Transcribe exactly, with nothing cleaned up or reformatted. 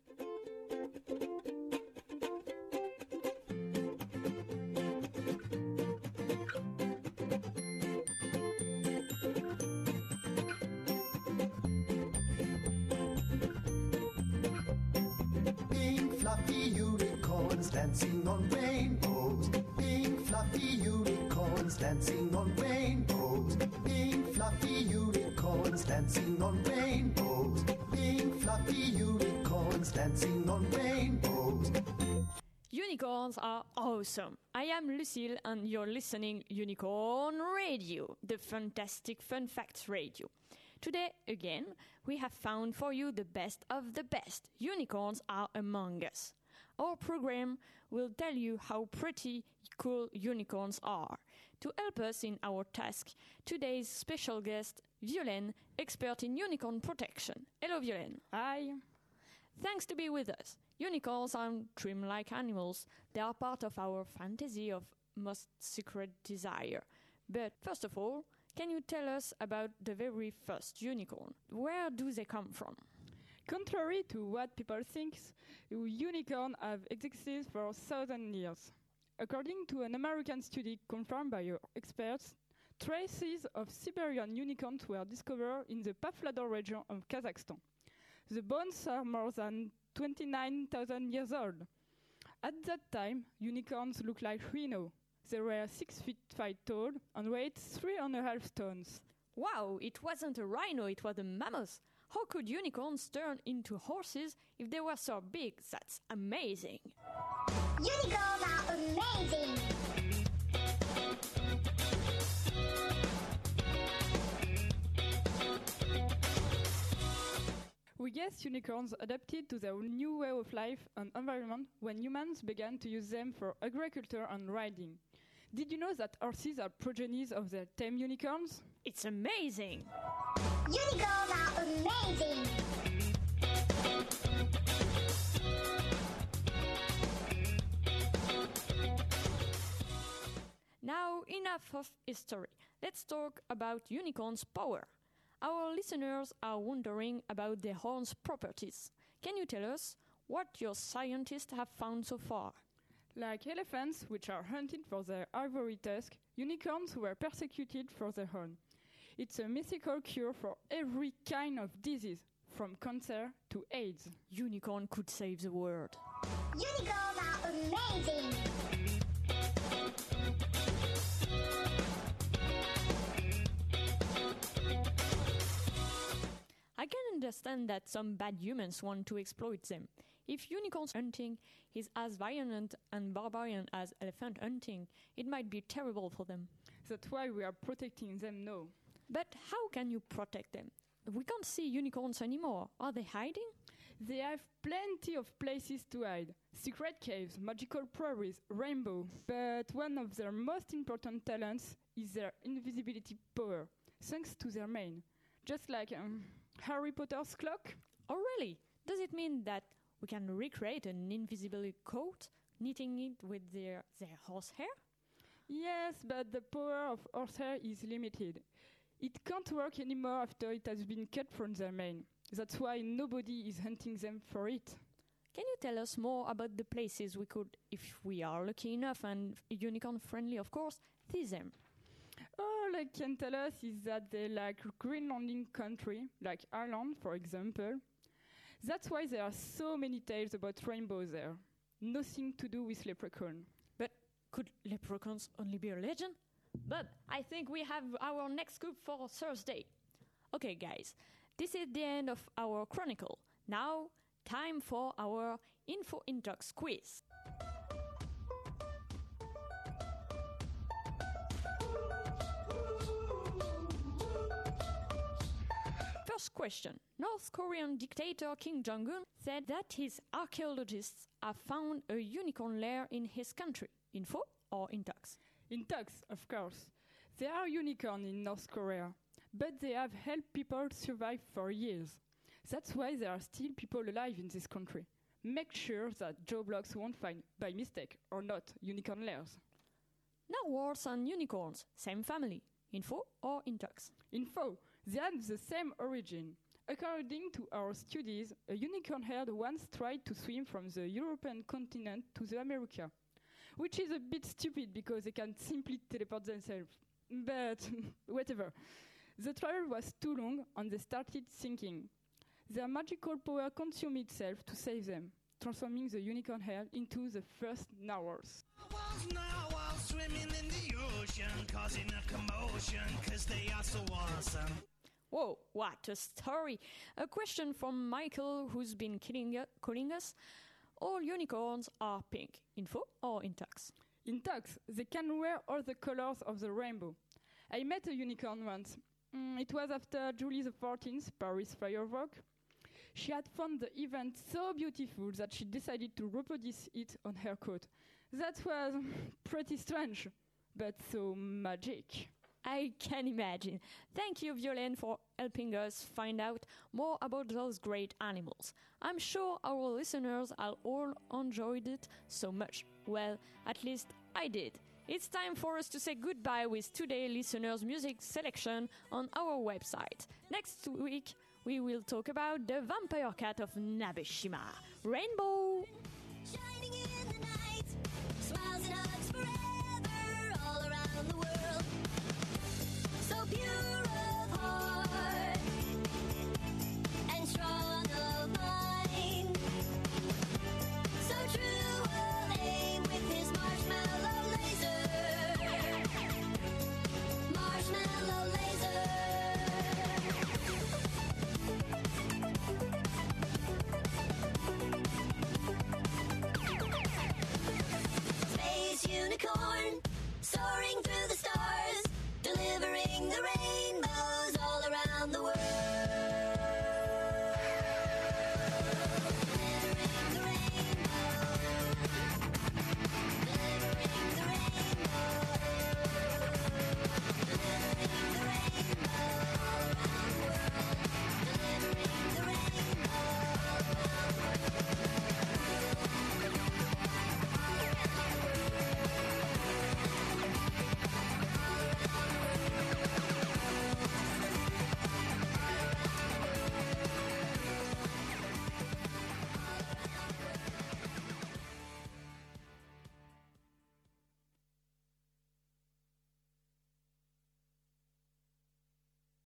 Dancing on rainbows, pink fluffy unicorns dancing on rainbows, pink fluffy unicorns dancing on rainbows, pink fluffy unicorns dancing on rainbows. Unicorns are awesome. I am Lucille and you're listening Unicorn Radio, the fantastic fun facts radio. Today, again, we have found for you the best of the best. Unicorns are among us. Our program will tell you how pretty cool unicorns are. To help us in our task, today's special guest, Violaine, expert in unicorn protection. Hello, Violaine. Hi. Thanks to be with us. Unicorns aren't dream-like animals. They are part of our fantasy of most secret desire. But first of all, can you tell us about the very first unicorn? Where do they come from? Contrary to what people think, unicorns have existed for thousand years. According to an American study confirmed by experts, traces of Siberian unicorns were discovered in the Pavlodar region of Kazakhstan. The bones are more than twenty-nine thousand years old. At that time, unicorns looked like rhino. They were six feet five tall and weighed three and a half tons. Wow, it wasn't a rhino, it was a mammoth. How could unicorns turn into horses if they were so big? That's amazing. Unicorns are amazing. We guess unicorns adapted to their new way of life and environment when humans began to use them for agriculture and riding. Did you know that horses are progenies of the tame unicorns? It's amazing! Unicorns are amazing! Now, enough of history. Let's talk about unicorns' power. Our listeners are wondering about their horns' properties. Can you tell us what your scientists have found so far? Like elephants, which are hunted for their ivory tusk, unicorns were persecuted for their horn. It's a mythical cure for every kind of disease, from cancer to AIDS. Unicorn could save the world. Unicorns are amazing! I can understand that some bad humans want to exploit them. If unicorn hunting is as violent and barbarian as elephant hunting, it might be terrible for them. That's why we are protecting them now. But how can you protect them? We can't see unicorns anymore. Are they hiding? They have plenty of places to hide. Secret caves, magical prairies, rainbow. But one of their most important talents is their invisibility power, thanks to their mane. Just like um, Harry Potter's cloak. Oh, really? Does it mean that we can recreate an invisible coat, knitting it with their, their horsehair? Yes, but the power of horsehair is limited. It can't work anymore after it has been cut from their mane. That's why nobody is hunting them for it. Can you tell us more about the places we could, if we are lucky enough and unicorn-friendly, of course, see them? All I can tell us is that they like green-landing country, like Ireland, for example. That's why there are so many tales about rainbows there. Nothing to do with leprechaun. But could leprechauns only be a legend? But I think we have our next scoop for Thursday. Okay, guys, this is the end of our chronicle. Now, time for our Info Intox quiz. First question. North Korean dictator Kim Jong-un said that his archaeologists have found a unicorn lair in his country. Info or Intox? Intox, of course. There are unicorns in North Korea, but they have helped people survive for years. That's why there are still people alive in this country. Make sure that Joe Bloggs won't find, by mistake or not, unicorn lairs. Now words on unicorns, same family. Info or Intox? Info. They have the same origin. According to our studies, a unicorn herd once tried to swim from the European continent to the America, which is a bit stupid because they can simply teleport themselves. But whatever. The travel was too long and they started sinking. Their magical power consumed itself to save them, transforming the unicorn herd into the first narwhals. Narwhals, narwhals swimming in the ocean, causing a commotion, 'cause they are so awesome. Whoa, what a story! A question from Michael, who's been killing, uh, calling us. All unicorns are pink. Info or in tax? In tax, they can wear all the colors of the rainbow. I met a unicorn once. Mm, it was after July the fourteenth, Paris firework. She had found the event so beautiful that she decided to reproduce it on her coat. That was pretty strange, but so magic. I can imagine. Thank you, Violaine, for helping us find out more about those great animals. I'm sure our listeners have all enjoyed it so much. Well, at least I did. It's time for us to say goodbye with today's listeners' music selection on our website. Next week, we will talk about the vampire cat of Nabeshima, Rainbow. Shining in the night, smiles and hugs forever all around the world. So pure of heart.